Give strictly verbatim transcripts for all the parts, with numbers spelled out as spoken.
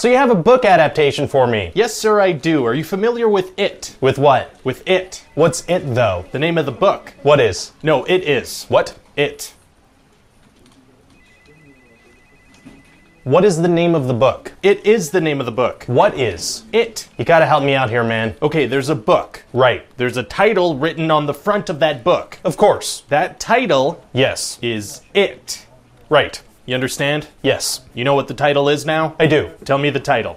So you have a book adaptation for me? Yes, sir, I do. Are you familiar with It? With what? With It. What's It, though? The name of the book. What is? No, It is. What? It. What is the name of the book? It is the name of the book. What is? It. You gotta help me out here, man. Okay, there's a book. Right. There's a title written on the front of that book. Of course. That title Yes. is It. Right. You understand? Yes. You know what the title is now? I do. Tell me the title.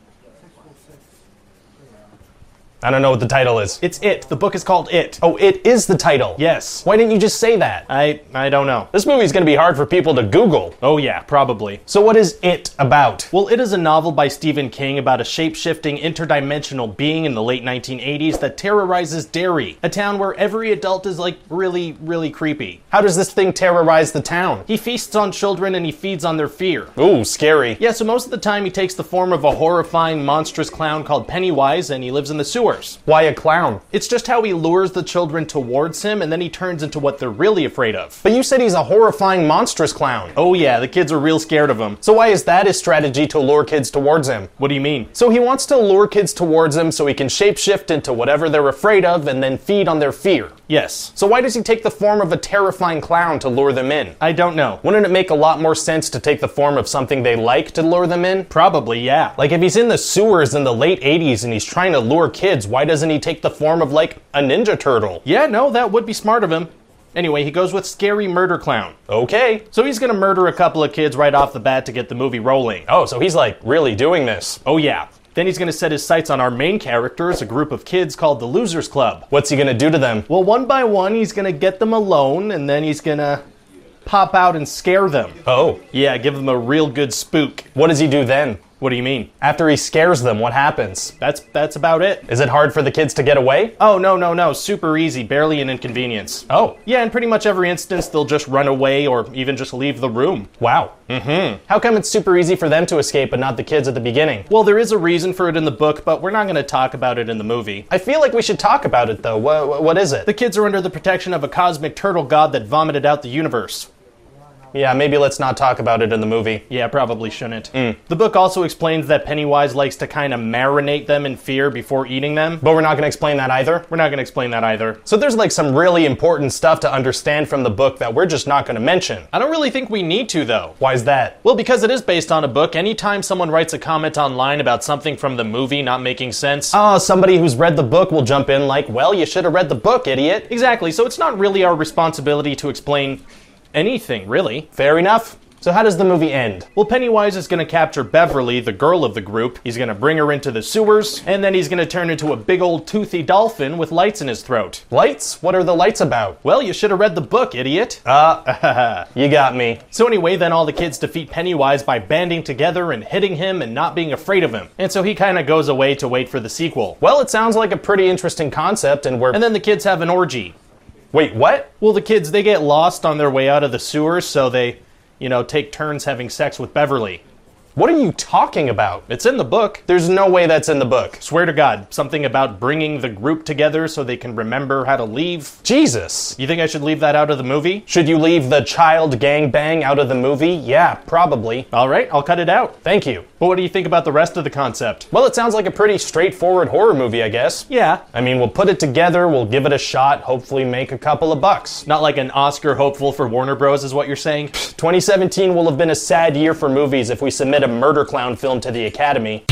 I don't know what the title is. It's It. The book is called It. Oh, it is the title. Yes. Why didn't you just say that? I I don't know. This movie's gonna be hard for people to Google. Oh yeah, probably. So what is It about? Well, It is a novel by Stephen King about a shape-shifting interdimensional being in the late nineteen eighties that terrorizes Derry, a town where every adult is like really, really creepy. How does this thing terrorize the town? He feasts on children and he feeds on their fear. Ooh, scary. Yeah, so most of the time he takes the form of a horrifying, monstrous clown called Pennywise and he lives in the sewers. Why a clown? It's just how he lures the children towards him and then he turns into what they're really afraid of. But you said he's a horrifying, monstrous clown. Oh yeah, the kids are real scared of him. So why is that his strategy to lure kids towards him? What do you mean? So he wants to lure kids towards him so he can shapeshift into whatever they're afraid of and then feed on their fear. Yes. So why does he take the form of a terrifying clown to lure them in? I don't know. Wouldn't it make a lot more sense to take the form of something they like to lure them in? Probably, yeah. Like if he's in the sewers in the late eighties and he's trying to lure kids, why doesn't he take the form of like a Ninja Turtle? Yeah, no, that would be smart of him. Anyway, he goes with Scary Murder Clown. Okay. So he's gonna murder a couple of kids right off the bat to get the movie rolling. Oh, so he's like really doing this. Oh yeah. Then he's gonna set his sights on our main characters, a group of kids called the Losers Club. What's he gonna do to them? Well, one by one, he's gonna get them alone, and then he's gonna pop out and scare them. Oh. Yeah, give them a real good spook. What does he do then? What do you mean? After he scares them, what happens? That's that's about it. Is it hard for the kids to get away? Oh, no, no, no. Super easy. Barely an inconvenience. Oh. Yeah, in pretty much every instance, they'll just run away or even just leave the room. Wow. Mm-hmm. How come it's super easy for them to escape but not the kids at the beginning? Well, there is a reason for it in the book, but we're not going to talk about it in the movie. I feel like we should talk about it, though. What, what is it? The kids are under the protection of a cosmic turtle god that vomited out the universe. Yeah, maybe let's not talk about it in the movie. Yeah, probably shouldn't. Mm. The book also explains that Pennywise likes to kind of marinate them in fear before eating them. But we're not going to explain that either? We're not going to explain that either. So there's like some really important stuff to understand from the book that we're just not going to mention. I don't really think we need to, though. Why is that? Well, because it is based on a book, anytime someone writes a comment online about something from the movie not making sense... Oh, somebody who's read the book will jump in like, well, you should have read the book, idiot. Exactly, so it's not really our responsibility to explain anything, really. Fair enough. So how does the movie end? Well, Pennywise is going to capture Beverly, the girl of the group. He's going to bring her into the sewers, and then he's going to turn into a big old toothy dolphin with lights in his throat. Lights? What are the lights about? Well, you should have read the book, idiot. Uh, you got me. So anyway, then all the kids defeat Pennywise by banding together and hitting him and not being afraid of him. And so he kind of goes away to wait for the sequel. Well, it sounds like a pretty interesting concept, and we're... And then the kids have an orgy. Wait, what? Well, the kids, they get lost on their way out of the sewers, so they... you know, take turns having sex with Beverly. What are you talking about? It's in the book. There's no way that's in the book. Swear to God, something about bringing the group together so they can remember how to leave. Jesus. You think I should leave that out of the movie? Should you leave the child gangbang out of the movie? Yeah, probably. All right, I'll cut it out. Thank you. But what do you think about the rest of the concept? Well, it sounds like a pretty straightforward horror movie, I guess. Yeah. I mean, we'll put it together, we'll give it a shot, hopefully make a couple of bucks. Not like an Oscar hopeful for Warner Bros. Is what you're saying? twenty seventeen will have been a sad year for movies if we submit a murder clown film to the Academy.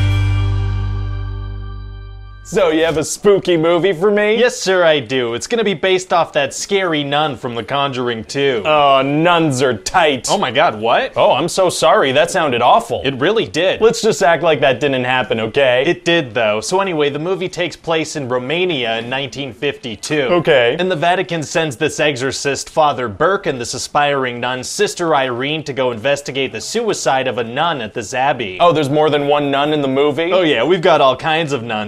So, you have a spooky movie for me? Yes, sir, I do. It's gonna be based off that scary nun from The Conjuring two. Oh, nuns are tight. Oh my God, what? Oh, I'm so sorry. That sounded awful. It really did. Let's just act like that didn't happen, okay? It did, though. So anyway, the movie takes place in Romania in nineteen fifty-two. Okay. And the Vatican sends this exorcist, Father Burke, and this aspiring nun, Sister Irene, to go investigate the suicide of a nun at this abbey. Oh, there's more than one nun in the movie? Oh yeah, we've got all kinds of nuns. Aspiring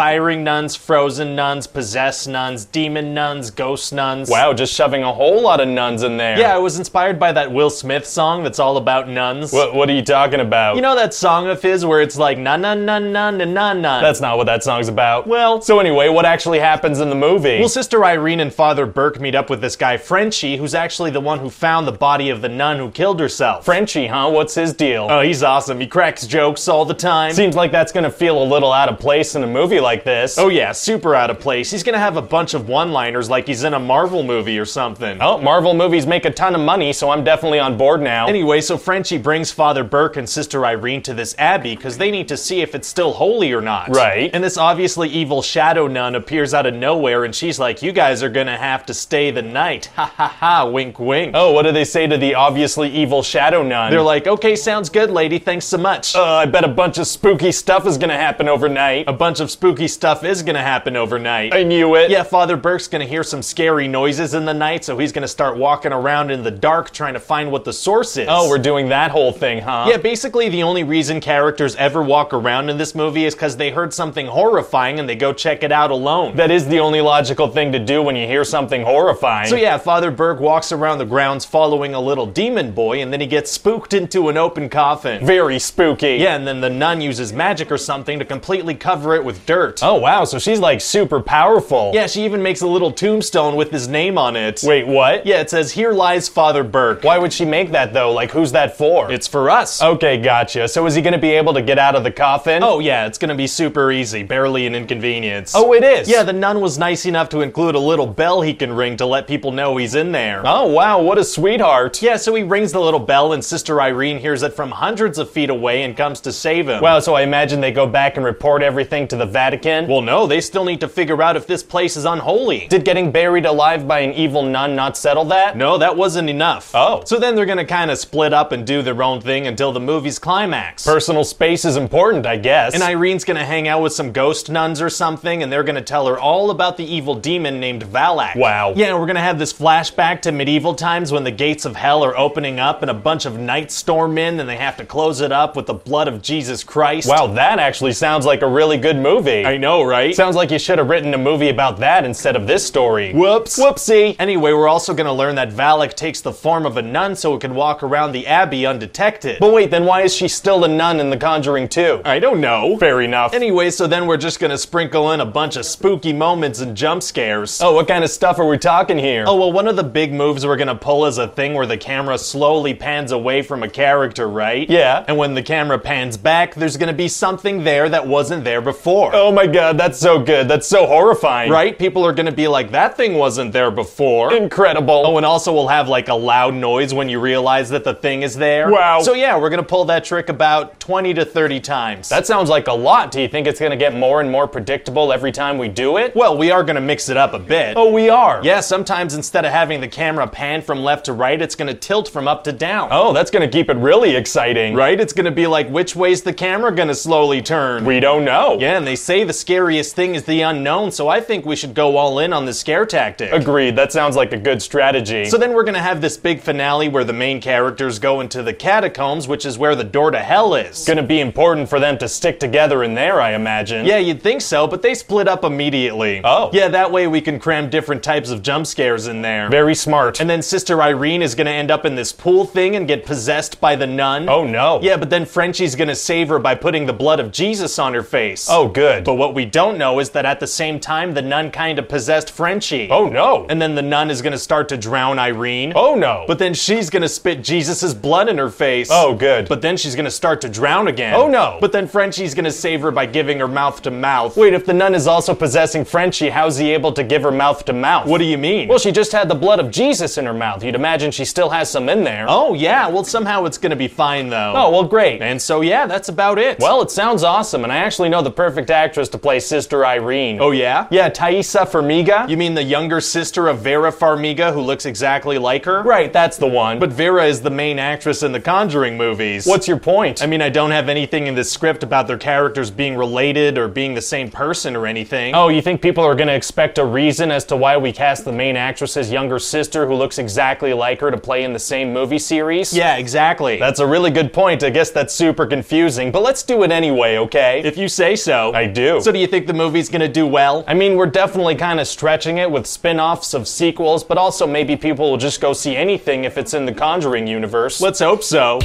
inspiring nuns, frozen nuns, possessed nuns, demon nuns, ghost nuns. Wow, just shoving a whole lot of nuns in there. Yeah, I was inspired by that Will Smith song that's all about nuns. What, what are you talking about? You know that song of his where it's like na na na na na na na? That's not what that song's about. Well, so anyway, what actually happens in the movie? Well, Sister Irene and Father Burke meet up with this guy Frenchie, who's actually the one who found the body of the nun who killed herself. Frenchie, huh? What's his deal? Oh, he's awesome. He cracks jokes all the time. Seems like that's gonna feel a little out of place in a movie like this. Oh yeah, super out of place. He's gonna have a bunch of one-liners like he's in a Marvel movie or something. Oh, Marvel movies make a ton of money, so I'm definitely on board now. Anyway, so Frenchie brings Father Burke and Sister Irene to this abbey because they need to see if it's still holy or not. Right. And this obviously evil shadow nun appears out of nowhere and she's like, you guys are gonna have to stay the night. Ha ha ha, wink wink. Oh, what do they say to the obviously evil shadow nun? They're like, okay, sounds good, lady, thanks so much. Uh, I bet a bunch of spooky stuff is gonna happen overnight. A bunch of spooky stuff is gonna happen overnight. I knew it. Yeah, Father Burke's gonna hear some scary noises in the night, so he's gonna start walking around in the dark trying to find what the source is. Oh, we're doing that whole thing, huh? Yeah, basically the only reason characters ever walk around in this movie is because they heard something horrifying and they go check it out alone. That is the only logical thing to do when you hear something horrifying. So yeah, Father Burke walks around the grounds following a little demon boy and then he gets spooked into an open coffin. Very spooky. Yeah, and then the nun uses magic or something to completely cover it with dirt. Oh wow, so she's like super powerful. Yeah, she even makes a little tombstone with his name on it. Wait, what? Yeah, it says, "Here lies Father Burke." Why would she make that though? Like, who's that for? It's for us. Okay, gotcha. So is he gonna be able to get out of the coffin? Oh yeah, it's gonna be super easy, barely an inconvenience. Oh, it is? Yeah, the nun was nice enough to include a little bell he can ring to let people know he's in there. Oh wow, what a sweetheart. Yeah, so he rings the little bell and Sister Irene hears it from hundreds of feet away and comes to save him. Wow, so I imagine they go back and report everything to the Vatican? Well, no, they still need to figure out if this place is unholy. Did getting buried alive by an evil nun not settle that? No, that wasn't enough. Oh. So then they're gonna kind of split up and do their own thing until the movie's climax. Personal space is important, I guess. And Irene's gonna hang out with some ghost nuns or something, and they're gonna tell her all about the evil demon named Valak. Wow. Yeah, we're gonna have this flashback to medieval times when the gates of hell are opening up and a bunch of knights storm in and they have to close it up with the blood of Jesus Christ. Wow, that actually sounds like a really good movie. I know, right? Sounds like you should have written a movie about that instead of this story. Whoops. Whoopsie. Anyway, we're also gonna learn that Valak takes the form of a nun so it can walk around the abbey undetected. But wait, then why is she still a nun in The Conjuring two? I don't know. Fair enough. Anyway, so then we're just gonna sprinkle in a bunch of spooky moments and jump scares. Oh, what kind of stuff are we talking here? Oh, well, one of the big moves we're gonna pull is a thing where the camera slowly pans away from a character, right? Yeah. And when the camera pans back, there's gonna be something there that wasn't there before. Oh my god, that's so good. That's so horrifying. Right? People are gonna be like, that thing wasn't there before. Incredible. Oh, and also we'll have like a loud noise when you realize that the thing is there. Wow. So yeah, we're gonna pull that trick about twenty to thirty times. That sounds like a lot. Do you think it's gonna get more and more predictable every time we do it? Well, we are gonna mix it up a bit. Oh, we are? Yeah, sometimes instead of having the camera pan from left to right, it's gonna tilt from up to down. Oh, that's gonna keep it really exciting. Right? It's gonna be like, which way's the camera gonna slowly turn? We don't know. Yeah, and they say the scariest thing is the unknown, so I think we should go all in on the scare tactic. Agreed. That sounds like a good strategy. So then we're gonna have this big finale where the main characters go into the catacombs, which is where the door to hell is. Gonna be important for them to stick together in there, I imagine. Yeah, you'd think so, but they split up immediately. Oh. Yeah, that way we can cram different types of jump scares in there. Very smart. And then Sister Irene is gonna end up in this pool thing and get possessed by the nun. Oh no. Yeah, but then Frenchie's gonna save her by putting the blood of Jesus on her face. Oh, good. But what we don't know is that at the same time, the nun kinda possessed Frenchie. Oh no. And then the nun is gonna start to drown Irene. Oh no. But then she's gonna spit Jesus' blood in her face. Oh, good. But then she's gonna start to drown again. Oh no. But then Frenchie's gonna save her by giving her mouth to mouth. Wait, if the nun is also possessing Frenchie, how's he able to give her mouth to mouth? What do you mean? Well, she just had the blood of Jesus in her mouth. You'd imagine she still has some in there. Oh yeah, well somehow it's gonna be fine though. Oh, well, great. And so yeah, that's about it. Well, it sounds awesome, and I actually know the perfect actress to play Sister Irene. Oh yeah? Yeah, Thaisa Farmiga. You mean the younger sister of Vera Farmiga who looks exactly like her? Right, that's the one. But Vera is the main actress in the Conjuring movies. What's your point? I mean, I don't have anything in this script about their characters being related or being the same person or anything. Oh, you think people are gonna expect a reason as to why we cast the main actress's younger sister who looks exactly like her to play in the same movie series? Yeah, exactly. That's a really good point. I guess that's super confusing, but let's do it anyway, okay? If you say so. I do. true. So do you think the movie's gonna do well? I mean, we're definitely kind of stretching it with spin-offs of sequels, but also maybe people will just go see anything if it's in the Conjuring universe. Let's hope so.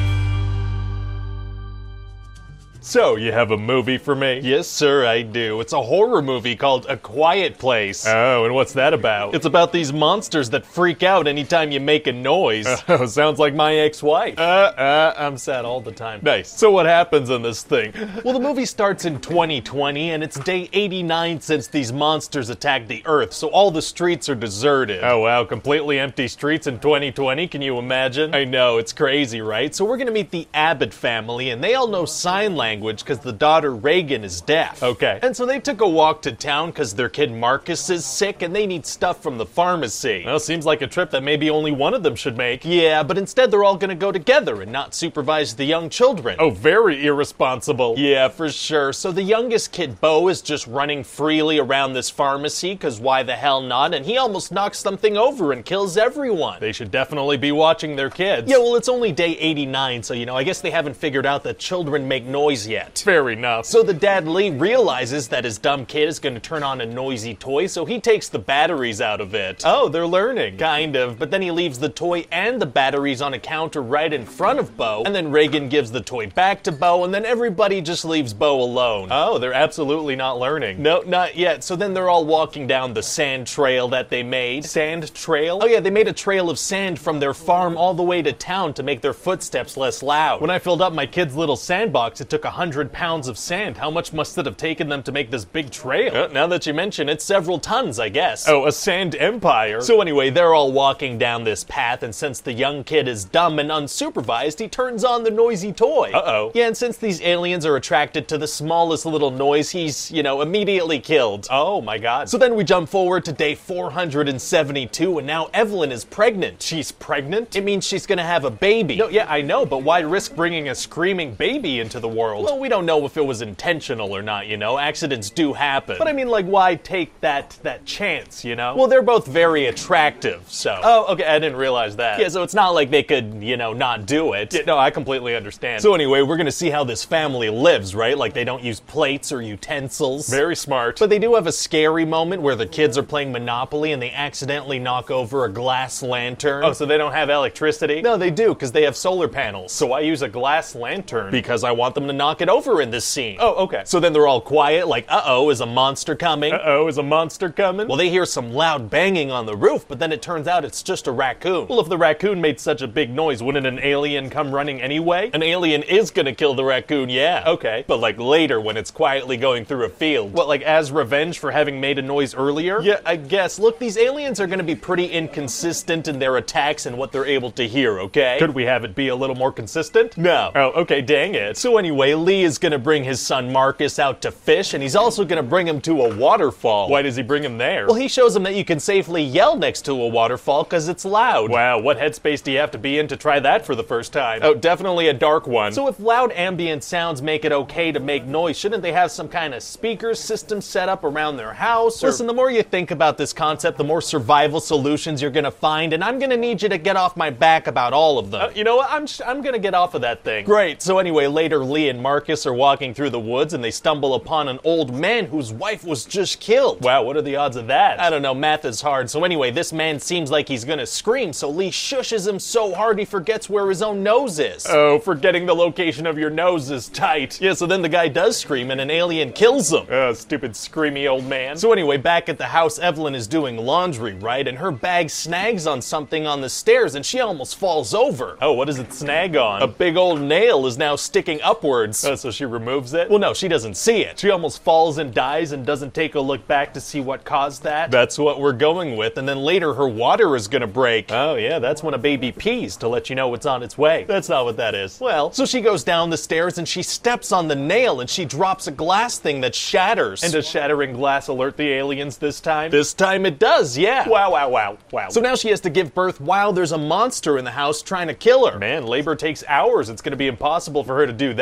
So, you have a movie for me? Yes, sir, I do. It's a horror movie called A Quiet Place. Oh, and what's that about? It's about these monsters that freak out anytime you make a noise. Oh, sounds like my ex-wife. Uh, uh, I'm sad all the time. Nice. So what happens in this thing? Well, the movie starts in twenty twenty, and it's day eighty-nine since these monsters attacked the Earth, so all the streets are deserted. Oh, wow, completely empty streets in twenty twenty, can you imagine? I know, it's crazy, right? So we're gonna meet the Abbott family, and they all know sign language because the daughter Reagan is deaf. Okay. And so they took a walk to town because their kid Marcus is sick and they need stuff from the pharmacy. Well, seems like a trip that maybe only one of them should make. Yeah, but instead they're all gonna go together and not supervise the young children. Oh, very irresponsible. Yeah, for sure. So the youngest kid, Bo, is just running freely around this pharmacy because why the hell not? And he almost knocks something over and kills everyone. They should definitely be watching their kids. Yeah, well, it's only day eighty-nine, so, you know, I guess they haven't figured out that children make noise yet. Fair enough. So the dad, Lee, realizes that his dumb kid is going to turn on a noisy toy, so he takes the batteries out of it. Oh, they're learning. Kind of, but then he leaves the toy and the batteries on a counter right in front of Bo, and then Reagan gives the toy back to Bo, and then everybody just leaves Bo alone. Oh, they're absolutely not learning. No, not yet. So then they're all walking down the sand trail that they made. Sand trail? Oh yeah, they made a trail of sand from their farm all the way to town to make their footsteps less loud. When I filled up my kid's little sandbox, it took a hundred pounds of sand. How much must it have taken them to make this big trail? Uh, now that you mention it, several tons, I guess. Oh, a sand empire. So anyway, they're all walking down this path, and since the young kid is dumb and unsupervised, he turns on the noisy toy. Uh-oh. Yeah, and since these aliens are attracted to the smallest little noise, he's, you know, immediately killed. Oh my god. So then we jump forward to day four hundred seventy-two, and now Evelyn is pregnant. She's pregnant? It means she's gonna have a baby. No, yeah, I know, but why risk bringing a screaming baby into the world? Well, we don't know if it was intentional or not, you know. Accidents do happen. But I mean, like, why take that that chance, you know? Well, they're both very attractive, so. Oh, okay, I didn't realize that. Yeah, so it's not like they could, you know, not do it. Yeah, no, I completely understand. So anyway, we're gonna see how this family lives, right? Like, they don't use plates or utensils. Very smart. But they do have a scary moment where the kids are playing Monopoly and they accidentally knock over a glass lantern. Oh, so they don't have electricity? No, they do, because they have solar panels. So why use a glass lantern? Because I want them to knock it over in this scene. Oh, okay. So then they're all quiet, like, uh-oh, is a monster coming? Uh-oh, is a monster coming? Well, they hear some loud banging on the roof, but then it turns out it's just a raccoon. Well, if the raccoon made such a big noise, wouldn't an alien come running anyway? An alien is gonna kill the raccoon, yeah. Okay. But like later when it's quietly going through a field. What, like as revenge for having made a noise earlier? Yeah, I guess. Look, these aliens are gonna be pretty inconsistent in their attacks and what they're able to hear, okay? Could we have it be a little more consistent? No. Oh, okay, dang it. So anyway, Lee is gonna bring his son Marcus out to fish, and he's also gonna bring him to a waterfall. Why does he bring him there? Well, he shows him that you can safely yell next to a waterfall because it's loud. Wow, what headspace do you have to be in to try that for the first time? Oh, definitely a dark one. So if loud ambient sounds make it okay to make noise, shouldn't they have some kind of speaker system set up around their house? Or... Listen, the more you think about this concept, the more survival solutions you're gonna find, and I'm gonna need you to get off my back about all of them. Uh, you know what? I'm sh- I'm gonna get off of that thing. Great. So anyway, later Lee and Marcus are walking through the woods, and they stumble upon an old man whose wife was just killed. Wow, what are the odds of that? I don't know, math is hard. So anyway, this man seems like he's gonna scream, so Lee shushes him so hard he forgets where his own nose is. Oh, forgetting the location of your nose is tight. Yeah, so then the guy does scream and an alien kills him. Oh, stupid screamy old man. So anyway, back at the house, Evelyn is doing laundry, right? And her bag snags on something on the stairs and she almost falls over. Oh, what does it snag on? A big old nail is now sticking upwards. Oh, so she removes it? Well, no, she doesn't see it. She almost falls and dies and doesn't take a look back to see what caused that. That's what we're going with. And then later her water is gonna break. Oh yeah, that's when a baby pees to let you know it's on its way. That's not what that is. Well, so she goes down the stairs and she steps on the nail and she drops a glass thing that shatters. And does shattering glass alert the aliens this time? This time it does, yeah. Wow, wow, wow, wow. So now she has to give birth while there's a monster in the house trying to kill her. Man, labor takes hours. It's gonna be impossible for her to do that.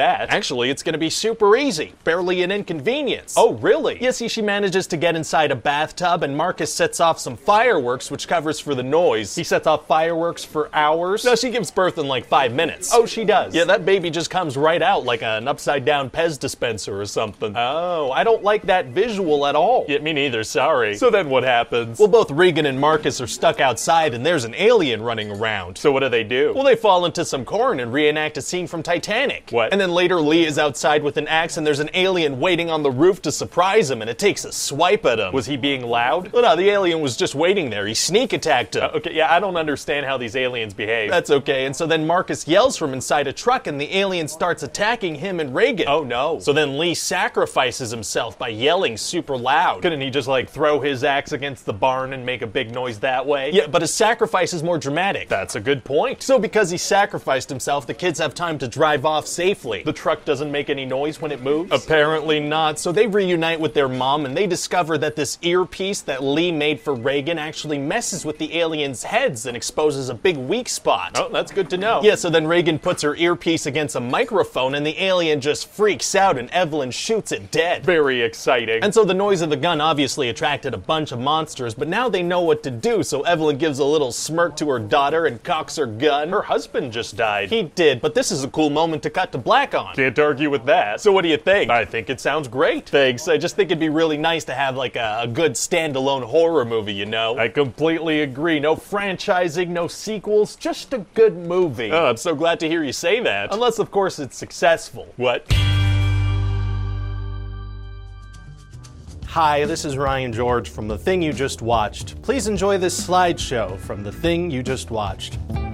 Actually, it's gonna be super easy. Barely an inconvenience. Oh, really? Yeah, see, she manages to get inside a bathtub, and Marcus sets off some fireworks, which covers for the noise. He sets off fireworks for hours. No, she gives birth in like five minutes. Oh, she does? Yeah, that baby just comes right out like an upside-down Pez dispenser or something. Oh, I don't like that visual at all. Yeah, me neither, sorry. So then what happens? Well, both Regan and Marcus are stuck outside, and there's an alien running around. So what do they do? Well, they fall into some corn and reenact a scene from Titanic. What? And then later Lee is outside with an axe, and there's an alien waiting on the roof to surprise him, and it takes a swipe at him. Was he being loud? Well, no, the alien was just waiting there. He sneak attacked him. Uh, okay, yeah, I don't understand how these aliens behave. That's okay, and so then Marcus yells from inside a truck, and the alien starts attacking him and Regan. Oh no. So then Lee sacrifices himself by yelling super loud. Couldn't he just like throw his axe against the barn and make a big noise that way? Yeah, but his sacrifice is more dramatic. That's a good point. So because he sacrificed himself, the kids have time to drive off safely. The truck doesn't make any noise when it moves? Apparently not. So they reunite with their mom, and they discover that this earpiece that Lee made for Regan actually messes with the aliens' heads and exposes a big weak spot. Oh, that's good to know. Yeah, so then Regan puts her earpiece against a microphone, and the alien just freaks out, and Evelyn shoots it dead. Very exciting. And so the noise of the gun obviously attracted a bunch of monsters, but now they know what to do, so Evelyn gives a little smirk to her daughter and cocks her gun. Her husband just died. He did, but this is a cool moment to cut to black on. Can't argue with that. So what do you think? I think it sounds great. Thanks. I just think it'd be really nice to have like a, a good standalone horror movie, you know? I completely agree. No franchising, no sequels, just a good movie. Oh, I'm so glad to hear you say that. Unless, of course, it's successful. What? Hi, this is Ryan George from The Thing You Just Watched. Please enjoy this slideshow from The Thing You Just Watched.